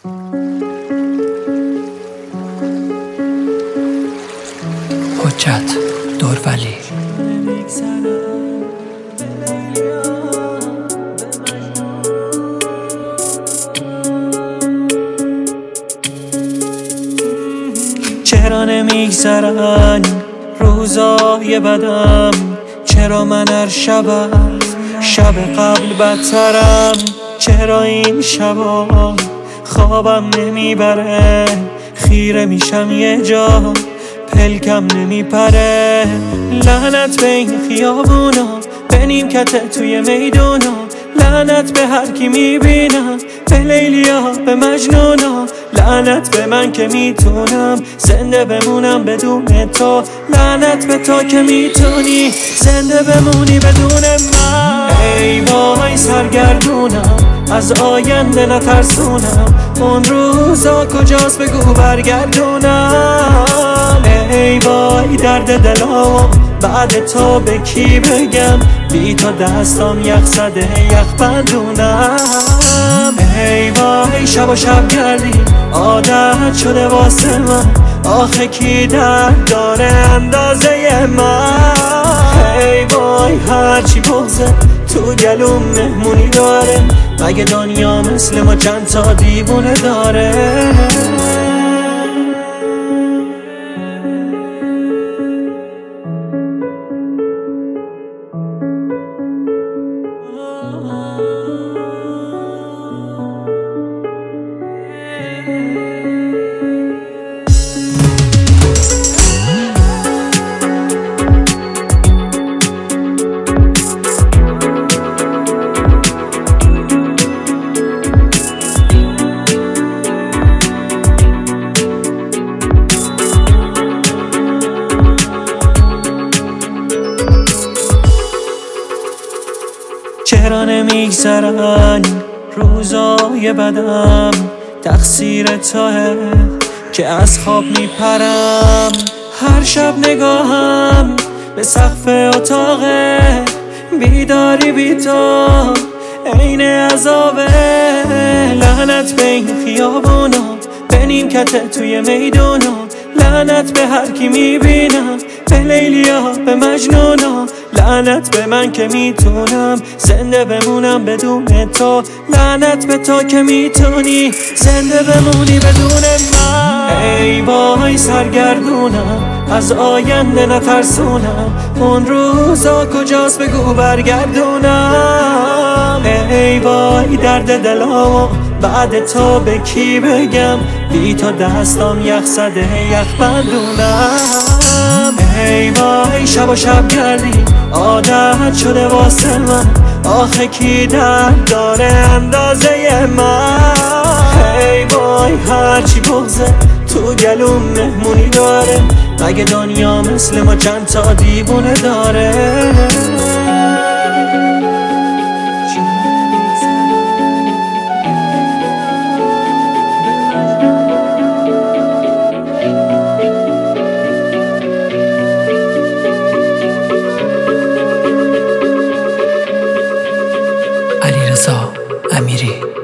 حجت دورولی. چرا نمیگذرن روزای بدم؟ چرا من هر شب قبل بدترم؟ چرا این شبا خوابم نمیبره؟ خیره میشم یه جا پلکم نمیپره. لعنت به این خیابونا، به نیمکت توی میدونا، لعنت به هر کی میبینم، به لیلیا به مجنونا، لعنت به من که میتونم زنده بمونم بدون تو، لعنت به تو که میتونی زنده بمونی بدون من. ای وای سرگردونم، از آینده نترسونم، اون روزا کجاست بگو برگردونم. ای وای درد دلام، بعد تو به کی بگم؟ بی تو دستام یخ زده یخ بندونم. ای وای شب و شب گردی عادت شده واسه من، آخه کی درد داره اندازه من؟ ای وای هرچی بغزه تو گلوم مهمونی داره، مگه دنیا مثل ما چند تا دیوونه داره؟ چرا نمیگذرن روزای بدم؟ تقصیر توه که از خواب میپرم، هر شب نگاهم به سقف اتاقه، بیداری بی تو عین عذابه. لعنت به این خیابونا، به نیمکت توی میدونا، لعنت به هر کی میبینم، به لیلیا به مجنونا، لعنت به من که میتونم زنده بمونم بدون تو، لعنت به تو که میتونی زنده بمونی بدون من. ای وای سرگردونم، از آینده نترسونم، اون روزا کجاست بگو برگردونم. ای وای درد دلام، بعد تو به کی بگم؟ بی تو دستام یخ زده یخ بندونم. ای وای شب و شب گردی عادت شده واسه من، آخه کی درد داره اندازه من؟ ای وای هرچی بغزه تو گلوم مهمونی داره، مگه دنیا مثل ما چند تا دیوونه داره؟ علیرضا امیری.